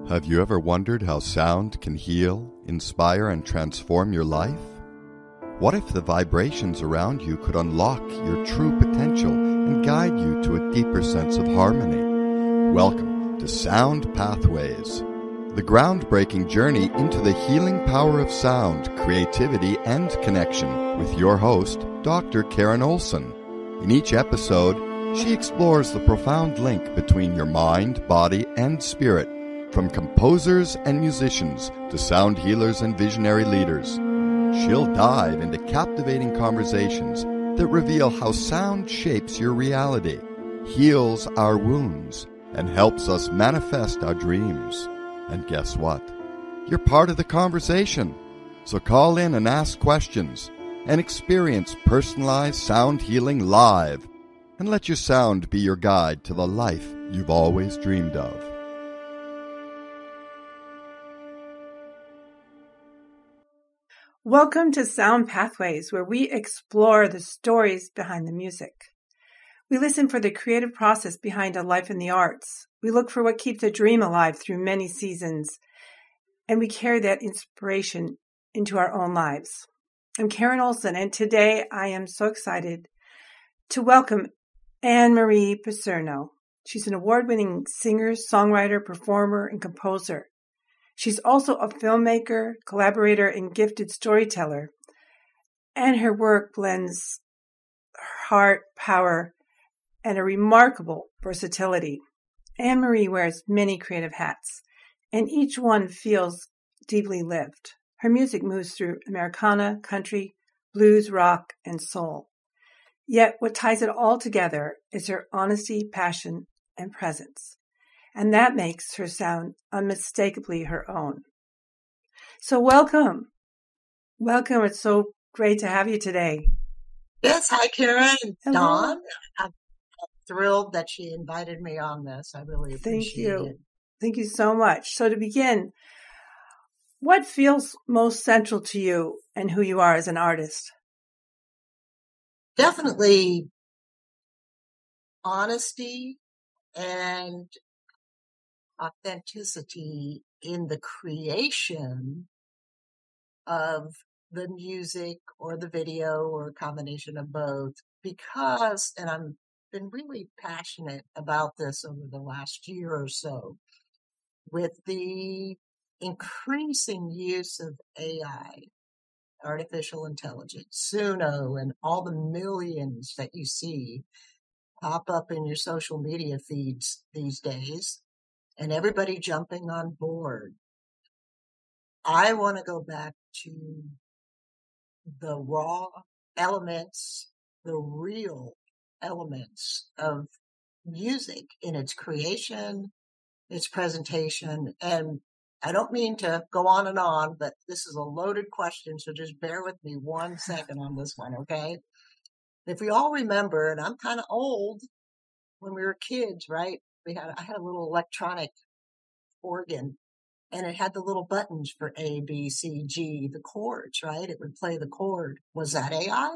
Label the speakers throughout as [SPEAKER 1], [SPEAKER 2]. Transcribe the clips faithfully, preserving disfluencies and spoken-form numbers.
[SPEAKER 1] Have you ever wondered how sound can heal, inspire, and transform your life? What if the vibrations around you could unlock your true potential and guide you to a deeper sense of harmony? Welcome to Sound Pathways, the groundbreaking journey into the healing power of sound, creativity, and connection with your host, Doctor Karen Olson. In each episode, she explores the profound link between your mind, body, and spirit, from composers and musicians to sound healers and visionary leaders. She'll dive into captivating conversations that reveal how sound shapes your reality, heals our wounds, and helps us manifest our dreams. And guess what? You're part of the conversation. So call in and ask questions and experience personalized sound healing live. And let your sound be your guide to the life you've always dreamed of.
[SPEAKER 2] Welcome to Sound Pathways, where we explore the stories behind the music. We listen for the creative process behind a life in the arts. We look for what keeps a dream alive through many seasons, and we carry that inspiration into our own lives. I'm Karen Olson, and today I am so excited to welcome Anne-Marie Picerno. She's an award-winning singer, songwriter, performer, and composer. She's also a filmmaker, collaborator, and gifted storyteller. And her work blends heart, power, and a remarkable versatility. Anne-Marie wears many creative hats, and each one feels deeply lived. Her music moves through Americana, country, blues, rock, and soul. Yet what ties it all together is her honesty, passion, and presence. And that makes her sound unmistakably her own. So welcome. Welcome. It's so great to have you today.
[SPEAKER 3] Yes. Hi, Karen.
[SPEAKER 2] Hello.
[SPEAKER 3] Dawn. I'm thrilled that she invited me on this. I really appreciate
[SPEAKER 2] Thank you.
[SPEAKER 3] it.
[SPEAKER 2] Thank you so much. So to begin, what feels most central to you and who you are as an artist?
[SPEAKER 3] Definitely honesty and authenticity in the creation of the music or the video or a combination of both, because, and I've been really passionate about this over the last year or so, with the increasing use of A I, artificial intelligence, Suno, and all the millions that you see pop up in your social media feeds these days, and everybody jumping on board. I want to go back to the raw elements, the real elements of music in its creation, its presentation. And I don't mean to go on and on, but this is a loaded question, so just bear with me one second on this one, okay? If we all remember, and I'm kind of old, when we were kids, right? We had I had a little electronic organ, and it had the little buttons for A, B, C, G, the chords, right? It would play the chord. Was that A I?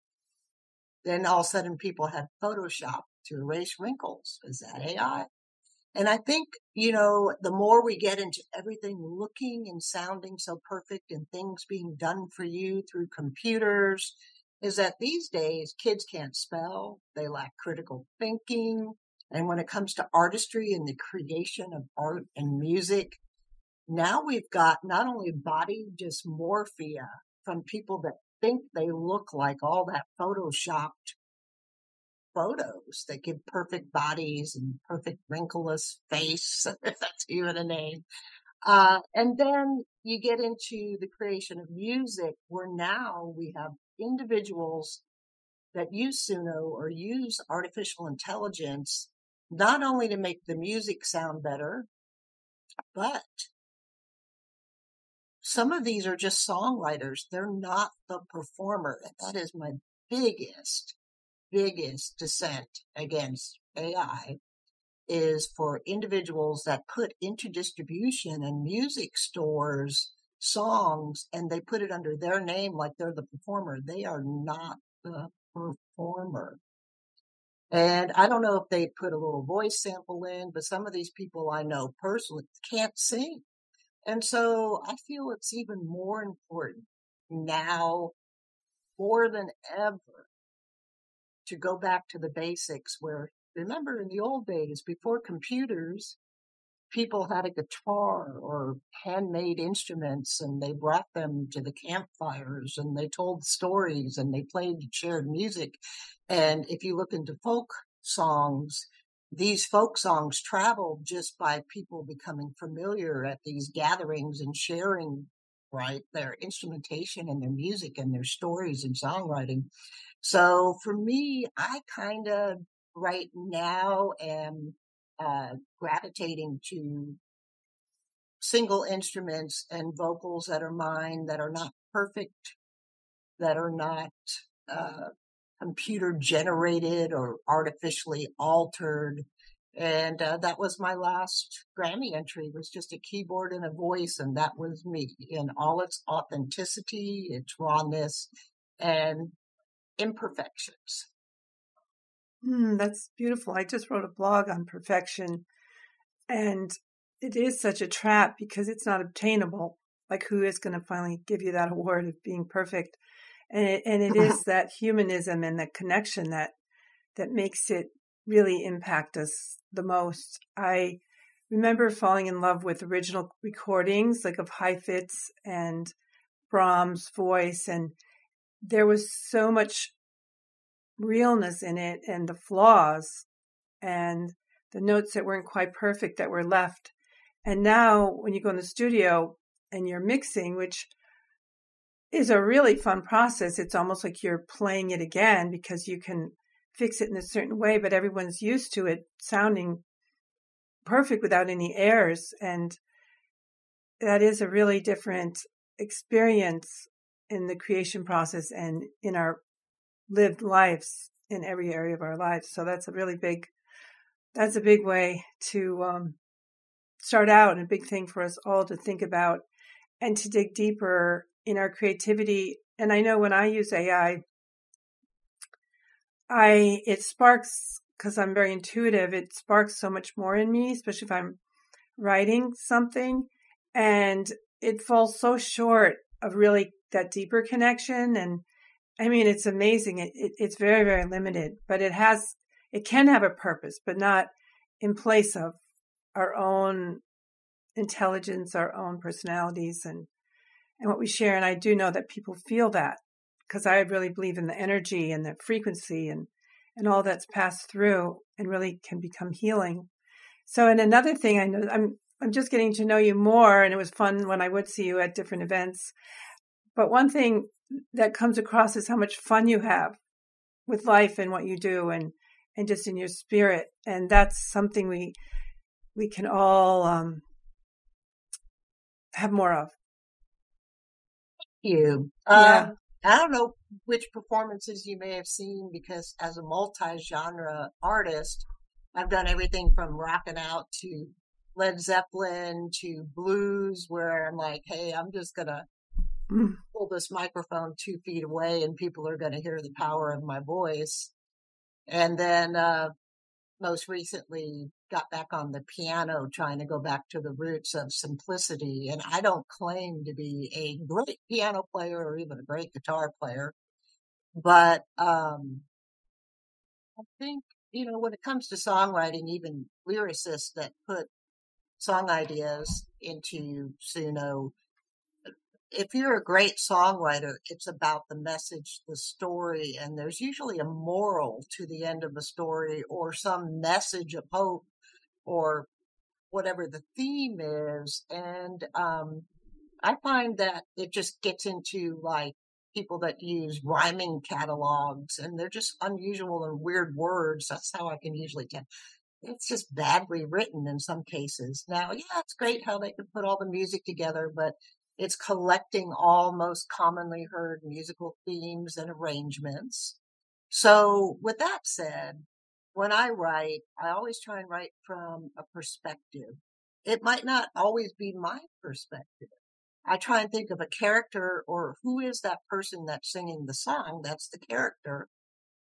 [SPEAKER 3] Then all of a sudden people had Photoshop to erase wrinkles. Is that A I? And I think, you know, the more we get into everything looking and sounding so perfect and things being done for you through computers, is that these days kids can't spell, they lack critical thinking. And when it comes to artistry and the creation of art and music, now we've got not only body dysmorphia from people that think they look like all that photoshopped photos that give perfect bodies and perfect wrinkleless face, if that's even a name. Uh, and then you get into the creation of music, where now we have individuals that use Suno or use artificial intelligence, not only to make the music sound better, but some of these are just songwriters. They're not the performer. And that is my biggest, biggest dissent against A I, is for individuals that put into distribution and music stores songs, and they put it under their name like they're the performer. They are not the performer. And I don't know if they put a little voice sample in, but some of these people I know personally can't sing. And so I feel it's even more important now, more than ever, to go back to the basics where, remember in the old days, before computers, people had a guitar or handmade instruments and they brought them to the campfires and they told stories and they played shared music. And if you look into folk songs, these folk songs traveled just by people becoming familiar at these gatherings and sharing, right, their instrumentation and their music and their stories and songwriting. So for me, I kind of right now am uh, gravitating to single instruments and vocals that are mine, that are not perfect, that are not uh, computer generated or artificially altered. And uh, that was my last Grammy entry, was just a keyboard and a voice, and that was me in all its authenticity, its rawness, and imperfections.
[SPEAKER 2] Mm, that's beautiful. I just wrote a blog on perfection, and it is such a trap because it's not obtainable. Like, who is going to finally give you that award of being perfect? And it, and it is that humanism and the connection that that makes it really impact us the most. I remember falling in love with original recordings, like of Heifetz and Brahms' voice, and there was so much realness in it, and the flaws and the notes that weren't quite perfect that were left. And now when you go in the studio and you're mixing, which is a really fun process, it's almost like you're playing it again because you can fix it in a certain way, but everyone's used to it sounding perfect without any errors. And that is a really different experience in the creation process and in our lived lives in every area of our lives. So that's a really big, that's a big way to um, start out, and a big thing for us all to think about and to dig deeper in our creativity. And I know when I use A I, I, it sparks, because I'm very intuitive, it sparks so much more in me, especially if I'm writing something, and it falls so short of really that deeper connection. And I mean, it's amazing. It, it, it's very, very limited, but it has, it can have a purpose, but not in place of our own intelligence, our own personalities, and, and what we share. And I do know that people feel that, because I really believe in the energy and the frequency and, and all that's passed through and really can become healing. So, and another thing I know, I'm, I'm just getting to know you more, and it was fun when I would see you at different events. But one thing that comes across is how much fun you have with life and what you do, and, and just in your spirit. And that's something we, we can all um, have more of.
[SPEAKER 3] You.
[SPEAKER 2] Yeah.
[SPEAKER 3] Um, I don't know which performances you may have seen, because as a multi-genre artist, I've done everything from rocking out to Led Zeppelin to blues, where I'm like, hey, I'm just going to
[SPEAKER 2] Mm.
[SPEAKER 3] pull this microphone two feet away and people are going to hear the power of my voice. And then uh, most recently got back on the piano, trying to go back to the roots of simplicity. And I don't claim to be a great piano player or even a great guitar player, but um, I think, you know, when it comes to songwriting, even lyricists that put song ideas into Suno, if you're a great songwriter, it's about the message, the story, and there's usually a moral to the end of the story, or some message of hope, or whatever the theme is. And um, I find that it just gets into like people that use rhyming catalogs, and they're just unusual and weird words. That's how I can usually tell. It's just badly written in some cases. Now, yeah, it's great how they can put all the music together, but it's collecting all most commonly heard musical themes and arrangements. So with that said, when I write, I always try and write from a perspective. It might not always be my perspective. I try and think of a character, or who is that person that's singing the song? That's the character.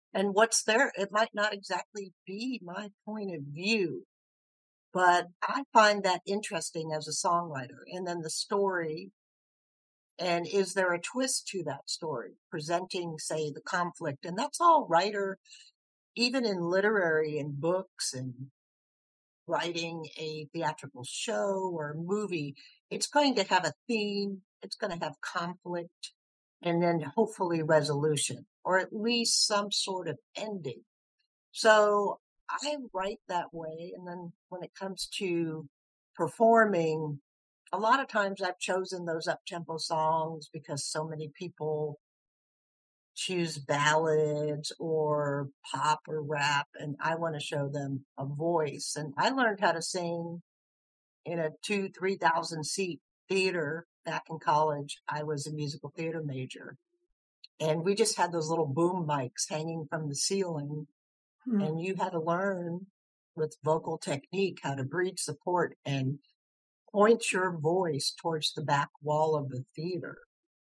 [SPEAKER 3] And what's there, it might not exactly be my point of view, but I find that interesting as a songwriter. And then the story, and is there a twist to that story, presenting, say, the conflict? And that's all writer, even in literary and books and writing a theatrical show or movie, it's going to have a theme, it's going to have conflict, and then hopefully resolution, or at least some sort of ending. So I write that way. And then when it comes to performing, a lot of times I've chosen those up-tempo songs because so many people choose ballads or pop or rap, and I want to show them a voice. And I learned how to sing in a two, three thousand seat theater back in college. I was a musical theater major, and we just had those little boom mics hanging from the ceiling, hmm. and you had to learn with vocal technique how to breathe support and point your voice towards the back wall of the theater.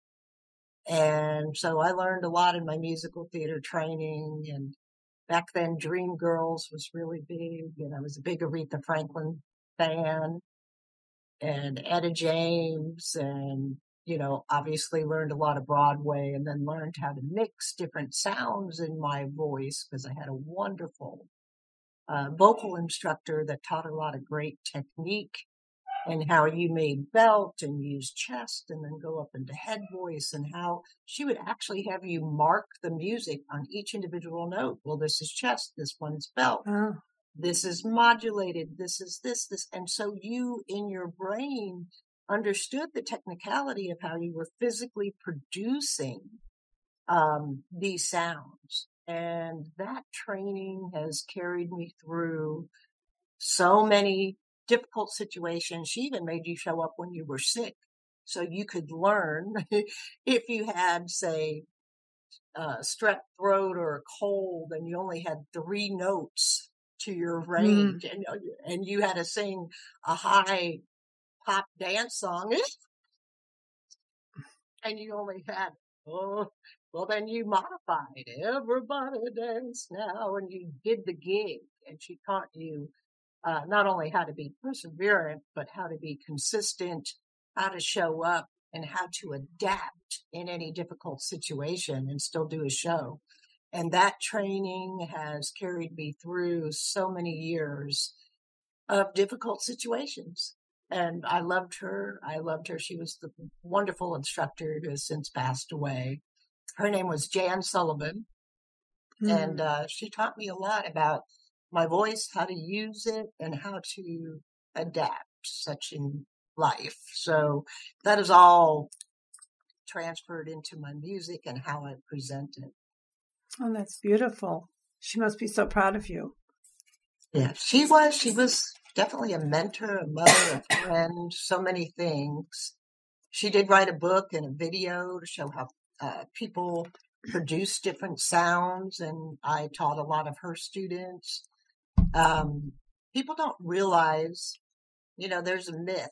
[SPEAKER 3] And so I learned a lot in my musical theater training. And back then, Dreamgirls was really big, and I was a big Aretha Franklin fan, and Etta James, and, you know, obviously learned a lot of Broadway, and then learned how to mix different sounds in my voice because I had a wonderful uh, vocal instructor that taught a lot of great technique and how you made belt and use chest and then go up into head voice, and how she would actually have you mark the music on each individual note. Well, this is chest, this one's belt, oh. This is modulated, this is this, this. And so you in your brain understood the technicality of how you were physically producing um, these sounds. And that training has carried me through so many difficult situations. She even made you show up when you were sick so you could learn if you had, say, uh, strep throat or a cold and you only had three notes to your range, mm. and, and you had to sing a high pop dance song and you only had, oh, well, then you modified everybody dance now, and you did the gig, and she taught you Uh, not only how to be perseverant, but how to be consistent, how to show up, and how to adapt in any difficult situation and still do a show. And that training has carried me through so many years of difficult situations. And I loved her. I loved her. She was the wonderful instructor who has since passed away. Her name was Jan Sullivan. Mm. And uh, she taught me a lot about my voice, how to use it, and how to adapt such in life. So that is all transferred into my music and how I present it.
[SPEAKER 2] Oh, that's beautiful. She must be so proud of you.
[SPEAKER 3] Yeah, she was. She was definitely a mentor, a mother, a friend, so many things. She did write a book and a video to show how uh, people produce different sounds, and I taught a lot of her students. Um, people don't realize, you know, there's a myth.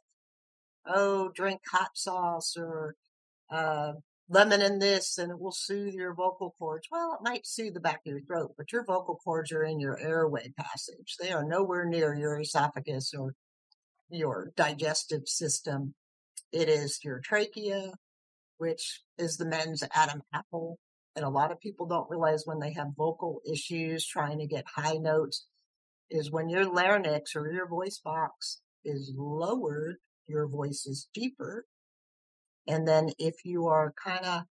[SPEAKER 3] Oh, drink hot sauce or uh, lemon in this and it will soothe your vocal cords. Well, it might soothe the back of your throat, but your vocal cords are in your airway passage. They are nowhere near your esophagus or your digestive system. It is your trachea, which is the men's Adam apple. And a lot of people don't realize when they have vocal issues trying to get high notes is when your larynx or your voice box is lowered, your voice is deeper. And then if you are kind of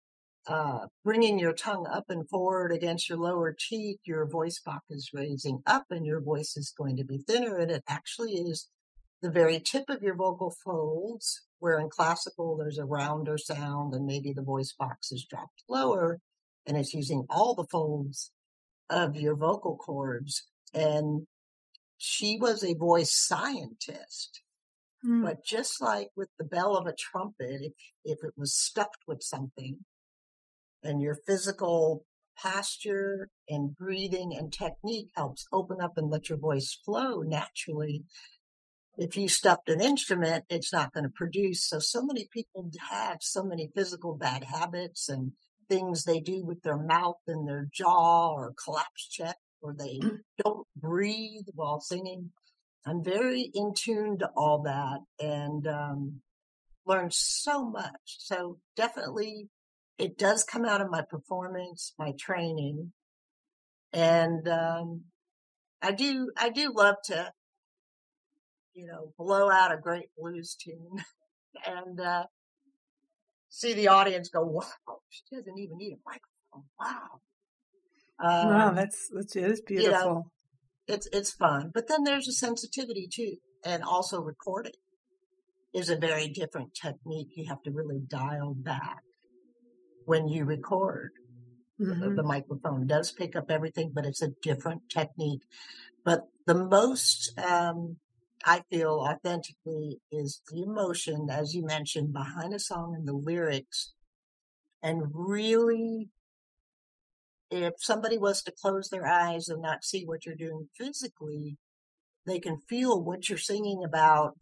[SPEAKER 3] uh, bringing your tongue up and forward against your lower cheek, your voice box is raising up and your voice is going to be thinner. And it actually is the very tip of your vocal folds, where in classical there's a rounder sound and maybe the voice box is dropped lower and it's using all the folds of your vocal cords. And she was a voice scientist. Mm. But just like with the bell of a trumpet, if, if it was stuffed with something and your physical posture and breathing and technique helps open up and let your voice flow naturally, if you stuffed an instrument, it's not going to produce. So, so many people have so many physical bad habits and things they do with their mouth and their jaw or collapse check, or they don't breathe while singing. I'm very in tune to all that and um, learned so much. So definitely it does come out of my performance, my training. And um, I do, I do love to, you know, blow out a great blues tune and uh, see the audience go, wow, she doesn't even need a microphone. Wow. Um,
[SPEAKER 2] wow, that's, that's it is beautiful.
[SPEAKER 3] You know, it's, it's fun. But then there's a sensitivity too. And also recording is a very different technique. You have to really dial back when you record. Mm-hmm. The, the microphone does pick up everything, but it's a different technique. But the most, um, I feel authentically is the emotion, as you mentioned, behind a song and the lyrics. And really, if somebody was to close their eyes and not see what you're doing physically, they can feel what you're singing about.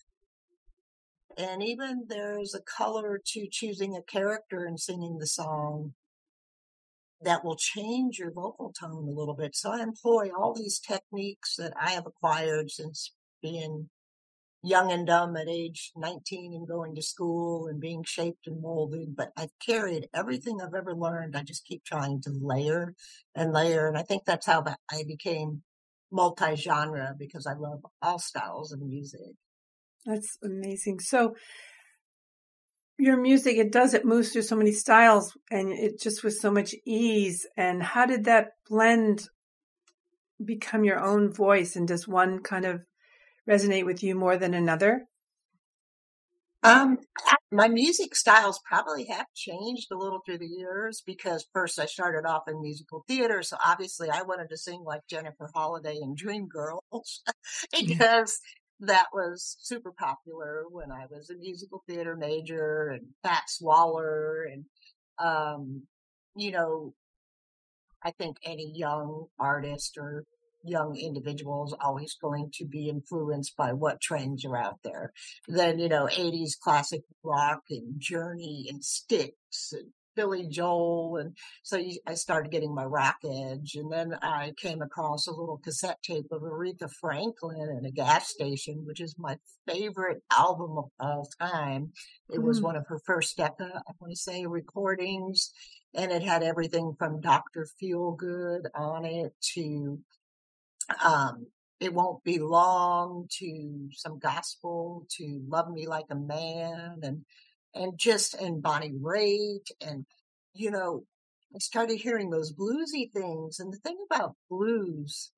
[SPEAKER 3] And even there's a color to choosing a character and singing the song that will change your vocal tone a little bit. So I employ all these techniques that I have acquired since being young and dumb at age nineteen and going to school and being shaped and molded. But I've carried everything I've ever learned. I just keep trying to layer and layer. And I think that's how I became multi-genre, because I love all styles of music.
[SPEAKER 2] That's amazing. So your music, it does, it moves through so many styles and it just with so much ease. And how did that blend become your own voice? And does one kind of resonate with you more than another?
[SPEAKER 3] Um, my music styles probably have changed a little through the years, because first I started off in musical theater. So obviously I wanted to sing like Jennifer Holliday and Dreamgirls because that was super popular when I was a musical theater major, and Fats Waller. And, um, you know, I think any young artist or young individual is always going to be influenced by what trends are out there. Then, you know, eighties classic rock and Journey and Styx and Billy Joel. And so you, I started getting my rock edge. And then I came across a little cassette tape of Aretha Franklin in a gas station, which is my favorite album of all time. It mm. was one of her first Decca, I want to say, recordings. And it had everything from Doctor Feelgood on it to Um, It Won't Be Long, to some gospel, to Love Me Like a Man, and, and just, and Bonnie Raitt. And, you know, I started hearing those bluesy things. And the thing about blues,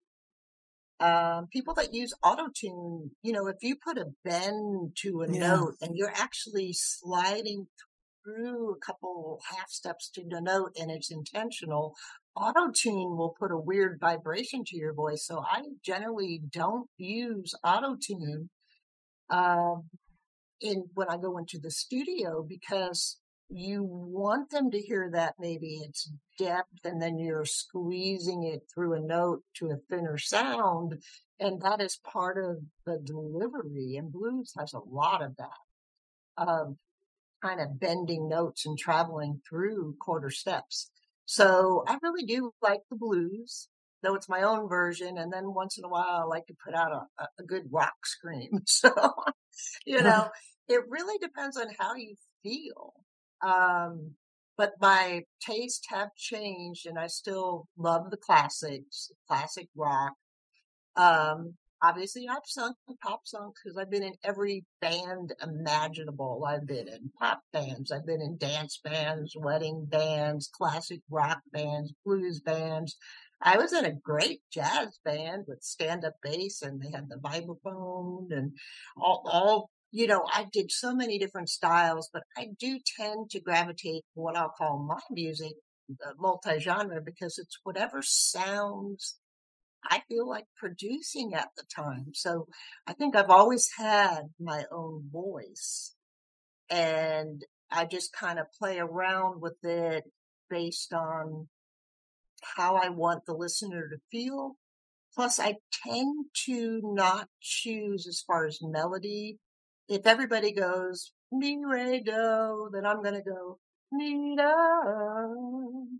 [SPEAKER 3] um, people that use auto-tune, you know, if you put a bend to a yeah. note and you're actually sliding through a couple half steps to the note and it's intentional, auto-tune will put a weird vibration to your voice. So I generally don't use auto-tune um, in when I go into the studio, because you want them to hear that maybe it's depth and then you're squeezing it through a note to a thinner sound. And that is part of the delivery. And blues has a lot of that, of kind of bending notes and traveling through quarter steps. So I really do like the blues, though it's my own version. And then once in a while, I like to put out a, a good rock scream. So, you know, it really depends on how you feel. Um, but my tastes have changed, and I still love the classics, classic rock. Um, Obviously, I've sung pop songs because I've been in every band imaginable. I've been in pop bands. I've been in dance bands, wedding bands, classic rock bands, blues bands. I was in a great jazz band with stand-up bass, and they had the vibraphone and all, all, you know, I did so many different styles, but I do tend to gravitate to what I'll call my music, uh, multi-genre, because it's whatever sounds I feel like producing at the time. So I think I've always had my own voice, and I just kind of play around with it based on how I want the listener to feel. Plus, I tend to not choose as far as melody. If everybody goes, mi, re, do, then I'm going to go, mi, do,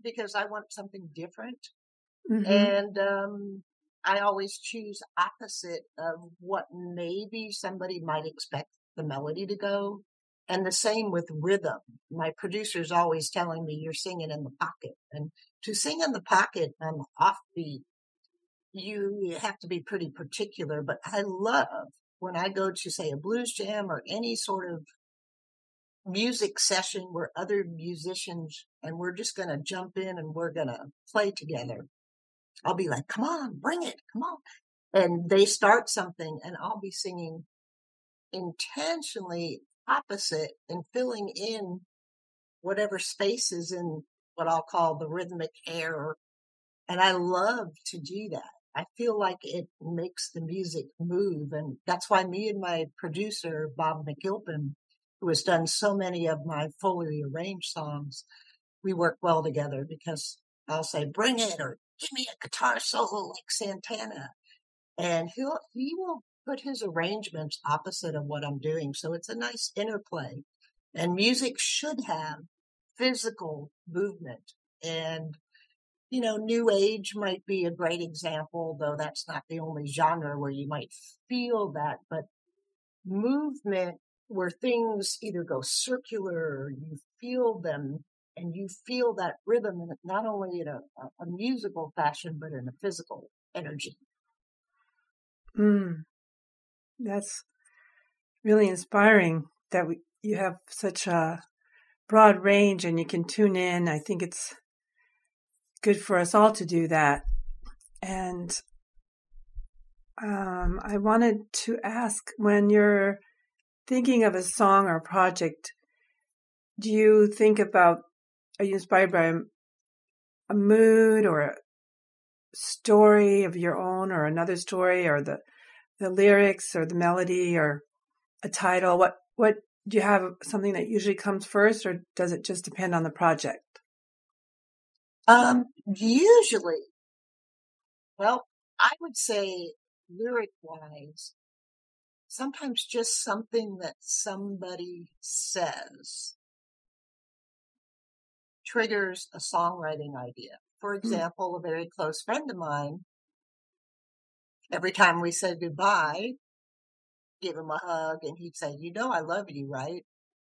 [SPEAKER 3] because I want something different.
[SPEAKER 2] Mm-hmm.
[SPEAKER 3] And um, I always choose opposite of what maybe somebody might expect the melody to go. And the same with rhythm. My producer's always telling me you're singing in the pocket. And to sing in the pocket on the offbeat, you have to be pretty particular. But I love when I go to, say, a blues jam or any sort of music session where other musicians, and we're just going to jump in and we're going to play together. I'll be like, come on, bring it, come on. And they start something and I'll be singing intentionally opposite and filling in whatever space is in what I'll call the rhythmic air. And I love to do that. I feel like it makes the music move. And that's why me and my producer, Bob McGilpin, who has done so many of my fully arranged songs, we work well together because I'll say, bring it, or give me a guitar solo like Santana. And he'll, he will put his arrangements opposite of what I'm doing. So it's a nice interplay. And music should have physical movement. And, you know, New Age might be a great example, though that's not the only genre where you might feel that. But movement where things either go circular or you feel them and you feel that rhythm, not only in a, a musical fashion, but in a physical energy.
[SPEAKER 2] Mm, that's really inspiring that we, you have such a broad range and you can tune in. I think it's good for us all to do that. And um, I wanted to ask, when you're thinking of a song or a project, do you think about, are you inspired by a, a mood or a story of your own or another story, or the, the lyrics or the melody or a title? What, what do you have, something that usually comes first, or does it just depend on the project?
[SPEAKER 3] Um, usually, well, I would say lyric wise, sometimes just something that somebody says triggers a songwriting idea. For example, a very close friend of mine, every time we said goodbye, give him a hug, and he'd say, you know, I love you, right?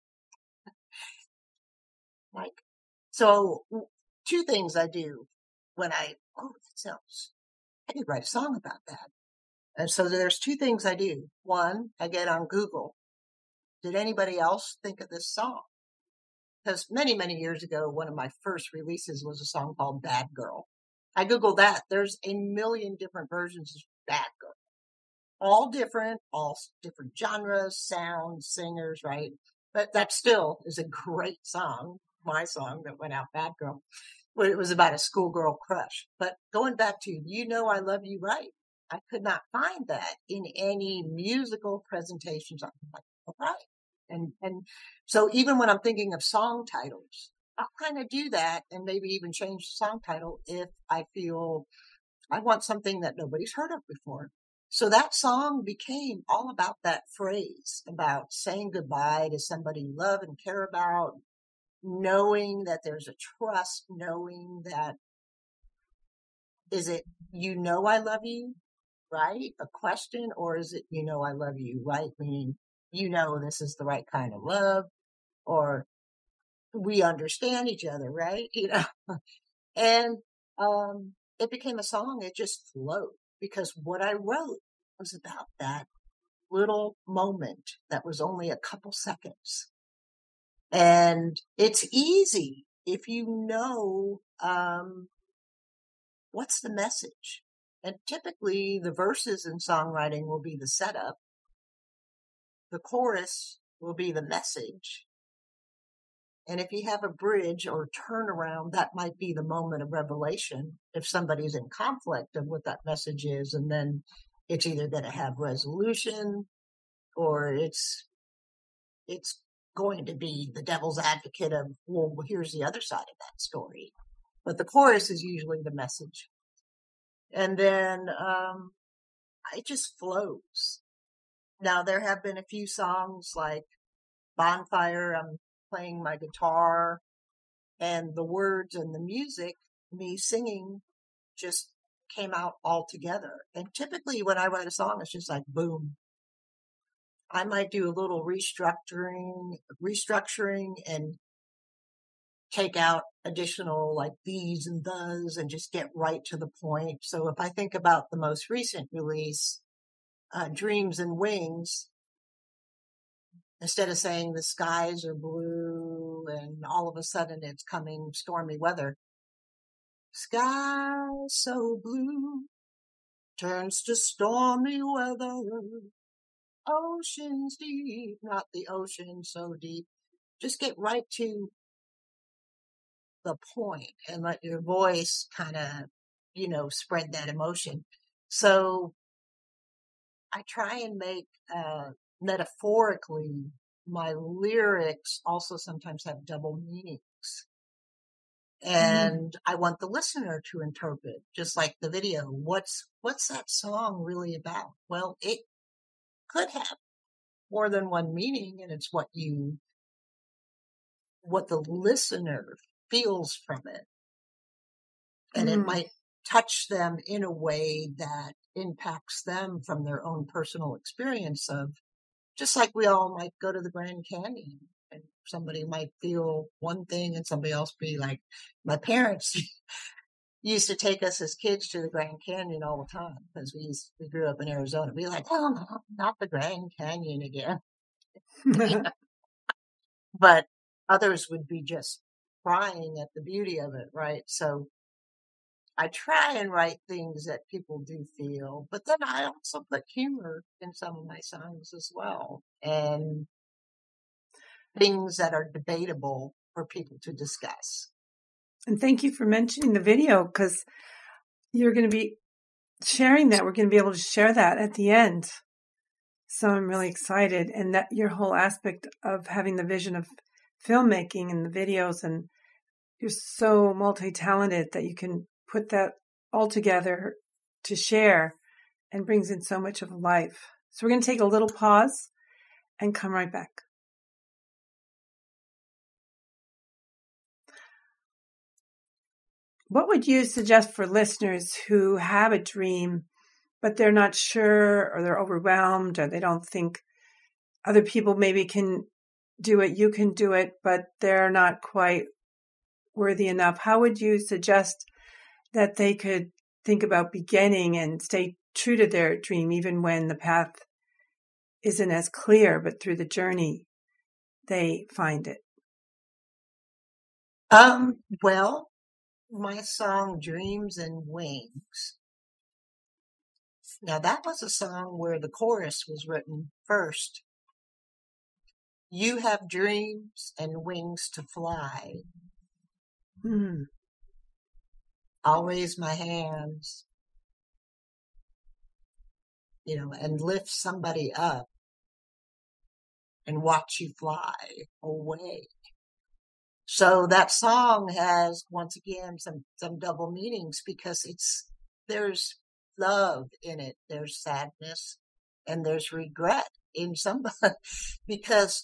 [SPEAKER 3] Like, so two things I do when I, oh, that sounds, I could write a song about that. And so there's two things I do. One, I get on Google. Did anybody else think of this song? Because many, many years ago, one of my first releases was a song called Bad Girl. I Googled that. There's a million different versions of Bad Girl. All different, all different genres, sounds, singers, right? But that still is a great song, my song that went out, Bad Girl, where it was about a schoolgirl crush. But going back to, you know, I love you, right? I could not find that in any musical presentations. I'm like, all right. And, and so even when I'm thinking of song titles, I'll kind of do that and maybe even change the song title if I feel I want something that nobody's heard of before. So that song became all about that phrase, about saying goodbye to somebody you love and care about, knowing that there's a trust, knowing that, is it, you know, I love you, right? A question, or is it, you know, I love you, right? Meaning, you know, this is the right kind of love, or we understand each other, right? You know, and, um, it became a song. It just flowed because what I wrote was about that little moment that was only a couple seconds. And it's easy if you know, um, what's the message? And typically the verses in songwriting will be the setup. The chorus will be the message. And if you have a bridge or turnaround, that might be the moment of revelation if somebody's in conflict of what that message is. And then it's either going to have resolution or it's, it's going to be the devil's advocate of, well, here's the other side of that story. But the chorus is usually the message. And then, um, it just flows. Now there have been a few songs like Bonfire. I'm playing my guitar and the words and the music, me singing, just came out all together. And typically when I write a song, it's just like, boom. I might do a little restructuring, restructuring and take out additional like these and those and just get right to the point. So if I think about the most recent release, uh, Dreams and Wings, instead of saying the skies are blue and all of a sudden it's coming stormy weather, sky so blue turns to stormy weather, oceans deep, not the ocean so deep. Just get right to the point and let your voice kind of, you know, spread that emotion. So I try and make, uh, metaphorically, my lyrics also sometimes have double meanings. And mm. I want the listener to interpret, just like the video. What's, what's that song really about? Well, it could have more than one meaning, and it's what you, what the listener feels from it. And mm. it might touch them in a way that impacts them from their own personal experience of, just like we all might go to the Grand Canyon and somebody might feel one thing and somebody else be like, my parents used to take us as kids to the Grand Canyon all the time because we used, we grew up in Arizona. We'd be like, oh, no, not the Grand Canyon again. But others would be just crying at the beauty of it, right? So I try and write things that people do feel, but then I also put humor in some of my songs as well, and things that are debatable for people to discuss.
[SPEAKER 2] And thank you for mentioning the video, because you're going to be sharing that. We're going to be able to share that at the end. So I'm really excited. And that your whole aspect of having the vision of filmmaking and the videos, and you're so multi-talented that you can put that all together to share and brings in so much of life. So we're going to take a little pause and come right back. What would you suggest for listeners who have a dream, but they're not sure, or they're overwhelmed, or they don't think other people maybe can do it, you can do it, but they're not quite worthy enough? How would you suggest that they could think about beginning and stay true to their dream, even when the path isn't as clear, but through the journey, they find it?
[SPEAKER 3] Um, well, my song Dreams and Wings. Now that was a song where the chorus was written first. You have dreams and wings to fly.
[SPEAKER 2] Hmm.
[SPEAKER 3] I'll raise my hands, you know, and lift somebody up and watch you fly away. So that song has, once again, some, some double meanings, because it's, there's love in it. There's sadness and there's regret in somebody, because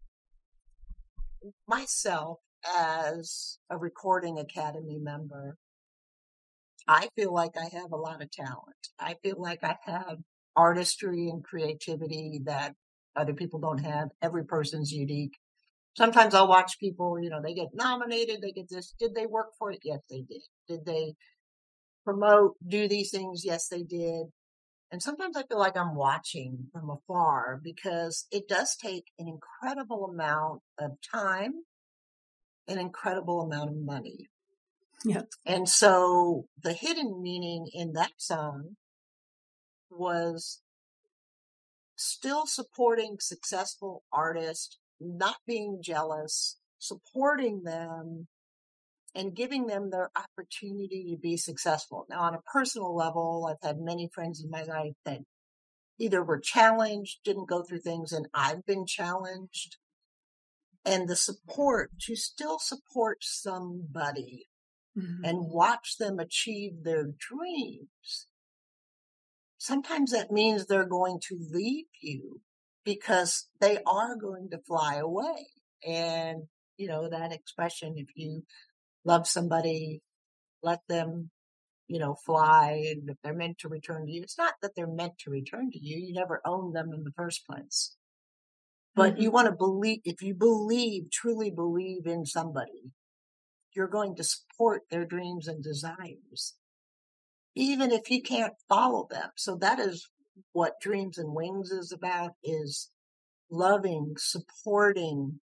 [SPEAKER 3] myself as a Recording Academy member, I feel like I have a lot of talent. I feel like I have artistry and creativity that other people don't have. Every person's unique. Sometimes I'll watch people, you know, they get nominated, they get this. Did they work for it? Yes, they did. Did they promote, do these things? Yes, they did. And sometimes I feel like I'm watching from afar, because it does take an incredible amount of time, an incredible amount of money.
[SPEAKER 2] Yeah.
[SPEAKER 3] And so the hidden meaning in that song was still supporting successful artists, not being jealous, supporting them and giving them their opportunity to be successful. Now, on a personal level, I've had many friends in my life that either were challenged, didn't go through things, and I've been challenged. And the support, to still support somebody mm-hmm. and watch them achieve their dreams. Sometimes that means they're going to leave you because they are going to fly away. And you know, that expression, if you love somebody, let them, you know, fly, and if they're meant to return to you, it's not that they're meant to return to you. You never owned them in the first place. But
[SPEAKER 2] Mm-hmm.
[SPEAKER 3] you want to believe, if you believe, truly believe in somebody, you're going to support their dreams and desires, even if you can't follow them. So that is what Dreams and Wings is about, is loving, supporting,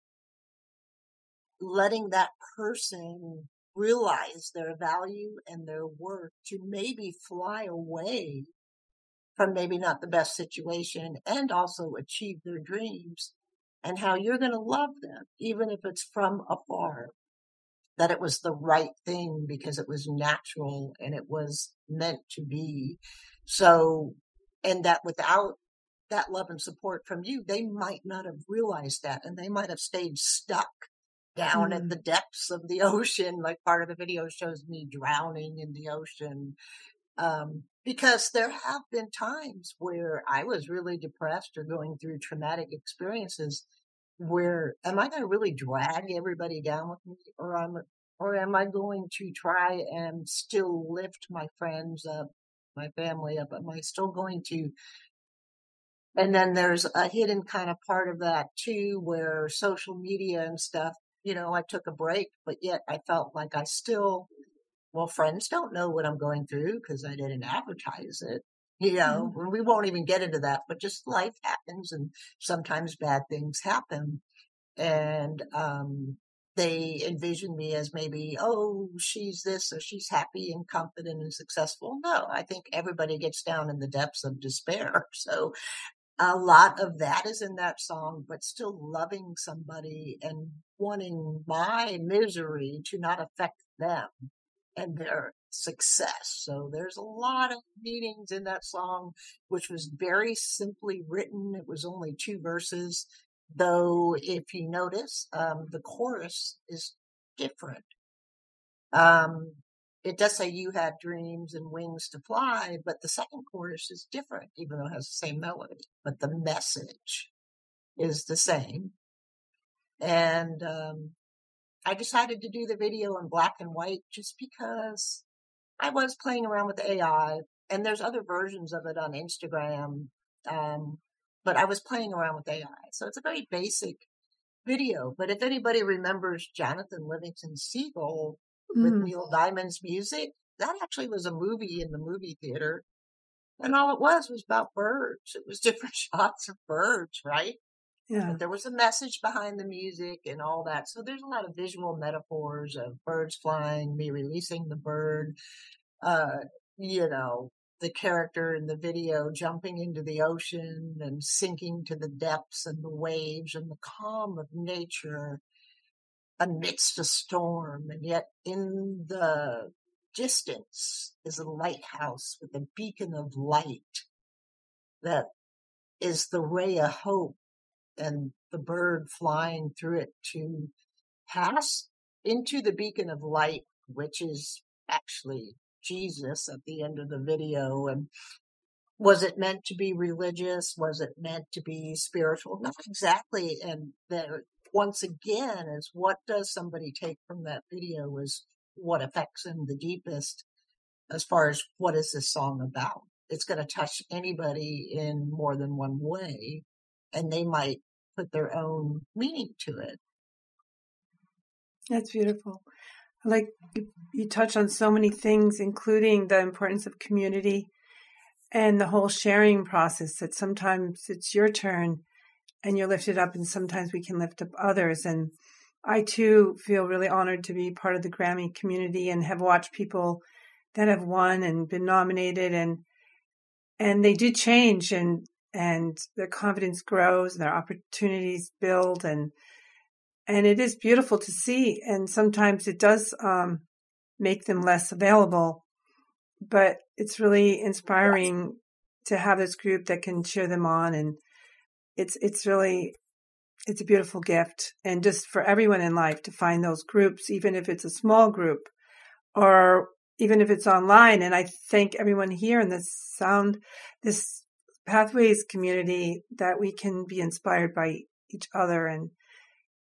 [SPEAKER 3] letting that person realize their value and their worth to maybe fly away from maybe not the best situation and also achieve their dreams, and how you're going to love them, even if it's from afar, that it was the right thing because it was natural and it was meant to be. So, and that without that love and support from you, they might not have realized that, and they might have stayed stuck down
[SPEAKER 2] Mm.
[SPEAKER 3] at the depths of the ocean. Like part of the video shows me drowning in the ocean. Um, because there have been times where I was really depressed or going through traumatic experiences where, am I going to really drag everybody down with me, or am, or am I going to try and still lift my friends up, my family up? Am I still going to? And then there's a hidden kind of part of that too, where social media and stuff, you know, I took a break, but yet I felt like I still, well, friends don't know what I'm going through because I didn't advertise it, you know,
[SPEAKER 2] Mm.
[SPEAKER 3] we won't even get into that, but just life happens and sometimes bad things happen. And, um, they envision me as maybe, oh, she's this, or she's happy and confident and successful. No, I think everybody gets down in the depths of despair. So a lot of that is in that song, but still loving somebody and wanting my misery to not affect them and their success. So there's a lot of meanings in that song, which was very simply written. It was only two verses, though if you notice, um, the chorus is different. Um, it does say you had dreams and wings to fly, but the second chorus is different, even though it has the same melody, but the message is the same. And um, I decided to do the video in black and white just because I was playing around with A I, and there's other versions of it on Instagram, um, but I was playing around with A I. So it's a very basic video. But if anybody remembers Jonathan Livingston Seagull with
[SPEAKER 2] Mm.
[SPEAKER 3] Neil Diamond's music, that actually was a movie in the movie theater. And all it was was about birds. It was different shots of birds, right?
[SPEAKER 2] Yeah.
[SPEAKER 3] But there was a message behind the music and all that. So there's a lot of visual metaphors of birds flying, me releasing the bird, uh, you know, the character in the video jumping into the ocean and sinking to the depths and the waves and the calm of nature amidst a storm. And yet in the distance is a lighthouse with a beacon of light that is the ray of hope, and the bird flying through it to pass into the beacon of light, which is actually Jesus at the end of the video. And was it meant to be religious? Was it meant to be spiritual? Not exactly. And there, once again, is what does somebody take from that video is what affects them the deepest as far as what is this song about. It's going to touch anybody in more than one way, and they might put their own meaning to it.
[SPEAKER 2] That's beautiful. Like you, you touch on so many things, including the importance of community and the whole sharing process, that sometimes it's your turn and you're lifted up, and sometimes we can lift up others. And I too feel really honored to be part of the Grammy community and have watched people that have won and been nominated, and and they do change, and and their confidence grows and their opportunities build, and and it is beautiful to see. And sometimes it does um, make them less available, but it's really inspiring to have this group that can cheer them on. And it's it's really, it's a beautiful gift. And just for everyone in life to find those groups, even if it's a small group or even if it's online. And I thank everyone here in this sound, this Pathways community, that we can be inspired by each other. And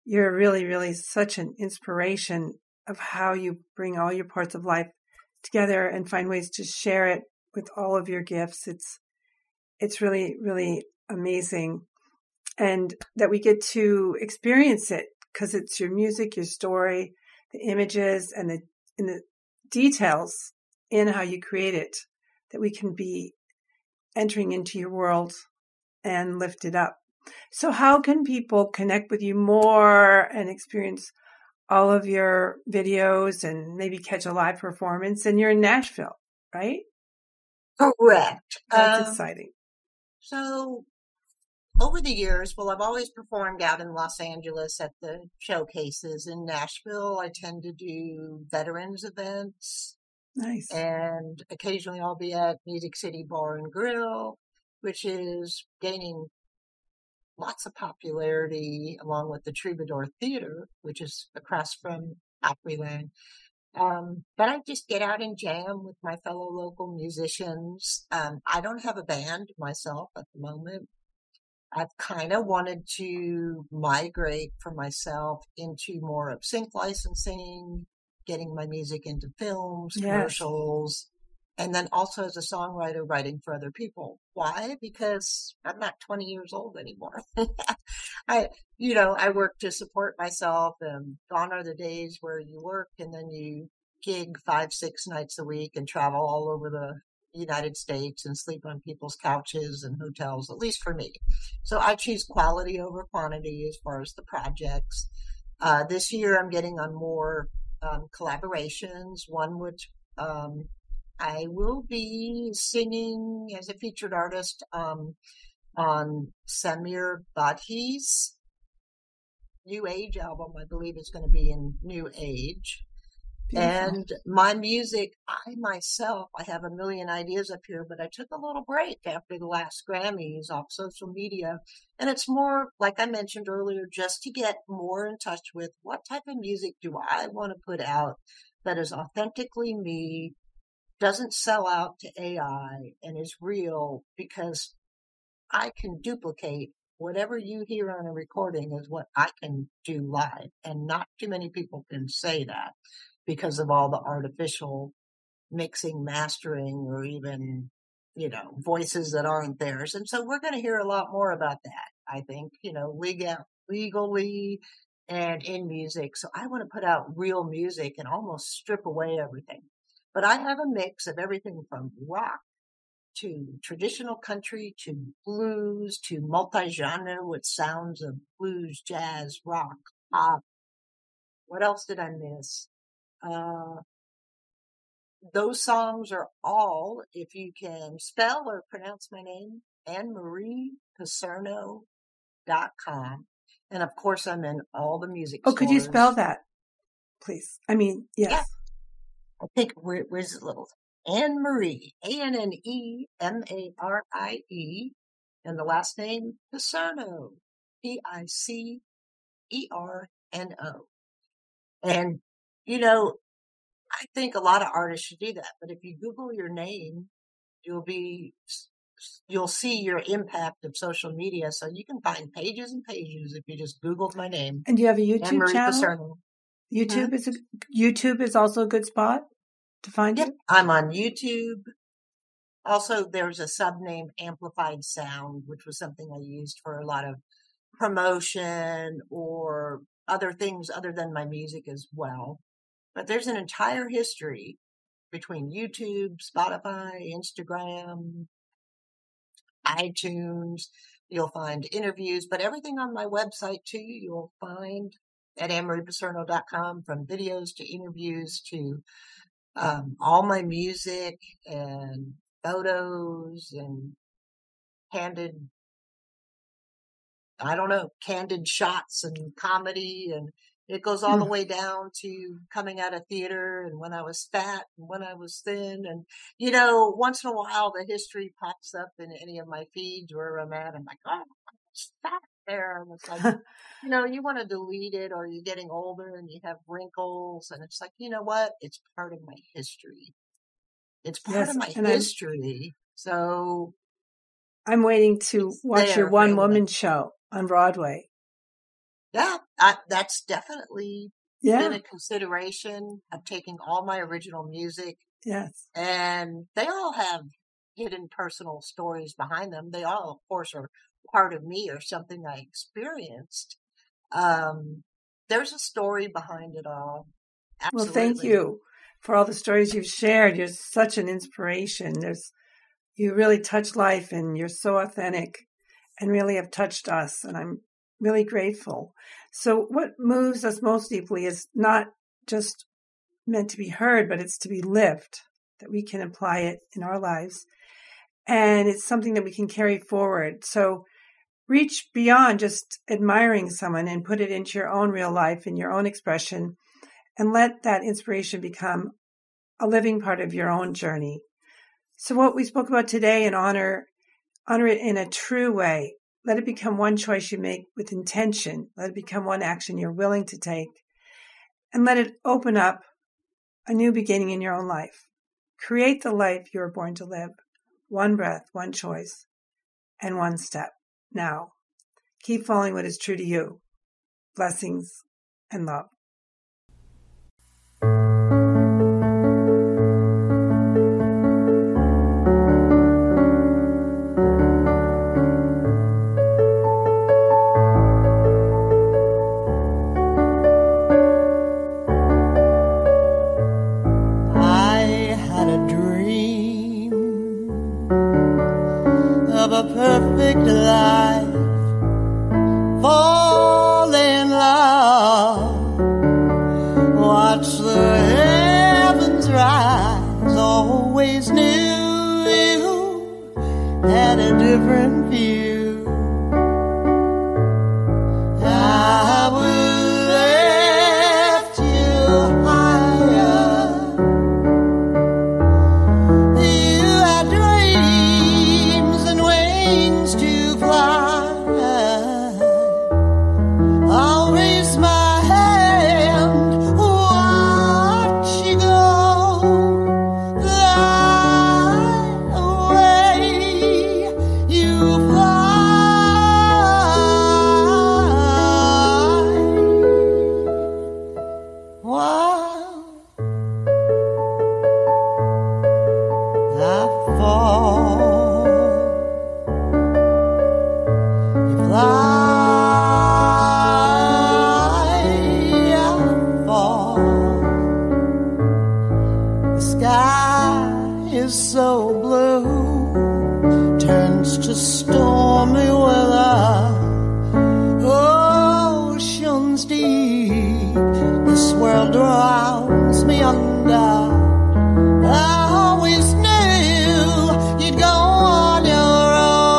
[SPEAKER 2] you're really, really such an inspiration of how you bring all your parts of life together and find ways to share it with all of your gifts. It's, it's really, really amazing. And that we get to experience it because it's your music, your story, the images and the, and the details in how you create it, that we can be entering into your world and lift it up. So how can people connect with you more and experience all of your videos and maybe catch a live performance? And you're in Nashville, right?
[SPEAKER 3] Correct.
[SPEAKER 2] That's
[SPEAKER 3] um,
[SPEAKER 2] exciting.
[SPEAKER 3] So over the years, well, I've always performed out in Los Angeles at the showcases. In Nashville, I tend to do veterans events.
[SPEAKER 2] Nice.
[SPEAKER 3] And occasionally I'll be at Music City Bar and Grill, which is gaining lots of popularity along with the Troubadour Theater, which is across from Opryland. Um, but I just get out and jam with my fellow local musicians. Um, I don't have a band myself at the moment. I've kind of wanted to migrate for myself into more of sync licensing, getting my music into films,
[SPEAKER 2] Yes.
[SPEAKER 3] commercials, and then also as a songwriter, writing for other people. Why? Because I'm not twenty years old anymore. I, you know, I work to support myself, and gone are the days where you work and then you gig five, six nights a week and travel all over the United States and sleep on people's couches and hotels, at least for me. So I choose quality over quantity as far as the projects. Uh, this year I'm getting on more um, collaborations, one which um, I will be singing as a featured artist um, on Samir Badhi's New Age album. I believe it's going to be in New Age. Beautiful. And my music, I myself, I have a million ideas up here, but I took a little break after the last Grammys off social media. And it's more, like I mentioned earlier, just to get more in touch with what type of music do I want to put out that is authentically me, doesn't sell out to A I, and is real, because I can duplicate whatever you hear on a recording is what I can do live. And not too many people can say that, because of all the artificial mixing, mastering, or even, you know, voices that aren't theirs. And so we're going to hear a lot more about that, I think, you know, legal, legally and in music. So I want to put out real music and almost strip away everything. But I have a mix of everything from rock to traditional country to blues to multi-genre with sounds of blues, jazz, rock, pop. What else did I miss? Uh, those songs are all, if you can spell or pronounce my name, Anne Marie Paserno dot com. And of course, I'm in all the music
[SPEAKER 2] Oh,
[SPEAKER 3] stores.
[SPEAKER 2] could you spell that, please? I mean, yes.
[SPEAKER 3] Yeah. I think, where, where's it little? Anne Marie, A N N E M A R I E, and the last name, Paserno, P I C E R N O. And, you know, I think a lot of artists should do that. But if you Google your name, you'll be, you'll see your impact of social media. So you can find pages and pages if you just Googled my name.
[SPEAKER 2] And do you have a YouTube
[SPEAKER 3] Anne Marie
[SPEAKER 2] channel?
[SPEAKER 3] Paserno.
[SPEAKER 2] YouTube is a, YouTube is also a good spot to find
[SPEAKER 3] Yep,
[SPEAKER 2] you.
[SPEAKER 3] I'm on YouTube. Also, there's a sub name, Amplified Sound, which was something I used for a lot of promotion or other things other than my music as well. But there's an entire history between YouTube, Spotify, Instagram, iTunes. You'll find interviews, but everything on my website too, you'll find at Anne Marie Paserno dot com, from videos to interviews to um, all my music and photos and candid, I don't know, candid shots and comedy. And it goes all the way down to coming out of theater and when I was fat and when I was thin. And, you know, once in a while the history pops up in any of my feeds where I'm at. I'm like, oh, I was fat there. And it's like, you know, you want to delete it, or you're getting older and you have wrinkles. And it's like, you know what? It's part of my history. It's part
[SPEAKER 2] Yes,
[SPEAKER 3] of my
[SPEAKER 2] and I'm-
[SPEAKER 3] history. So
[SPEAKER 2] I'm waiting to
[SPEAKER 3] It's
[SPEAKER 2] watch
[SPEAKER 3] there
[SPEAKER 2] your
[SPEAKER 3] for
[SPEAKER 2] one
[SPEAKER 3] everyone.
[SPEAKER 2] woman show on Broadway.
[SPEAKER 3] yeah, I, that's definitely
[SPEAKER 2] Yeah.
[SPEAKER 3] been a consideration of taking all my original music.
[SPEAKER 2] Yes.
[SPEAKER 3] And they all have hidden personal stories behind them. They all, of course, are part of me or something I experienced. Um, there's a story behind it all. Absolutely.
[SPEAKER 2] Well, thank you for all the stories you've shared. You're such an inspiration. There's, you really touch life, and you're so authentic and really have touched us. And I'm really grateful. So what moves us most deeply is not just meant to be heard, but it's to be lived, that we can apply it in our lives. And it's something that we can carry forward. So reach beyond just admiring someone and put it into your own real life and your own expression, and let that inspiration become a living part of your own journey. So what we spoke about today, and honor, honor it in a true way. Let it become one choice you make with intention. Let it become one action you're willing to take. And let it open up a new beginning in your own life. Create the life you were born to live. One breath, one choice, and one step. Now, keep following what is true to you. Blessings and love.
[SPEAKER 4] A perfect life, fall in love, watch the heavens rise, always knew you had a different view. I would lift you higher. You had dreams and wings to fly. I'll raise my hand, watch you go, fly away, you fly. While I fall, you fly. I fall. The sky is so blue, turns to stormy weather. Oceans deep, this world drowns me under. I always knew you'd go on your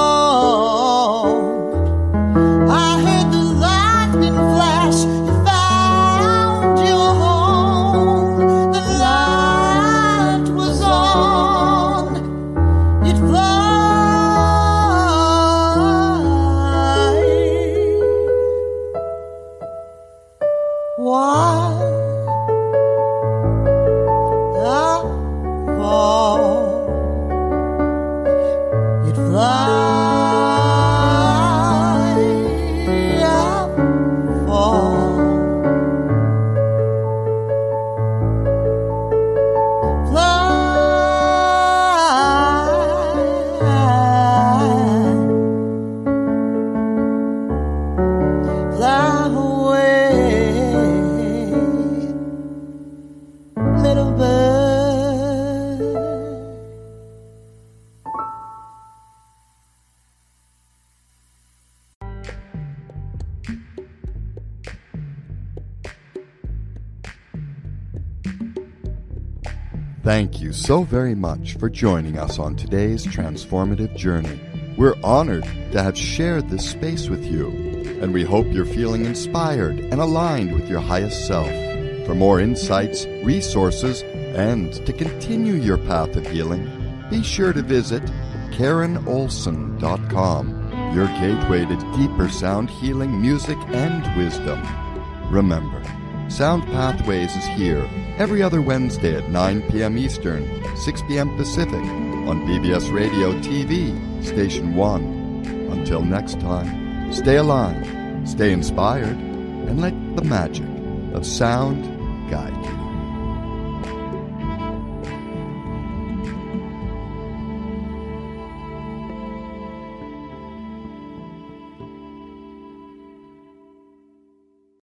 [SPEAKER 4] own. I heard the lightning flash, you found your home. The light was on, you'd fly. Why? I fall, you'd fly. I fall, fly, fly away, little bird.
[SPEAKER 1] Thank you so very much for joining us on today's transformative journey. We're honored to have shared this space with you, and we hope you're feeling inspired and aligned with your highest self. For more insights, resources, and to continue your path of healing, be sure to visit Karen Olson dot com, your gateway to deeper sound healing, music, and wisdom. Remember, Sound Pathways is here every other Wednesday at nine p.m. Eastern, six p.m. Pacific on B B S Radio T V, Station one. Until next time, stay alive, stay inspired, and let the magic of sound guide you.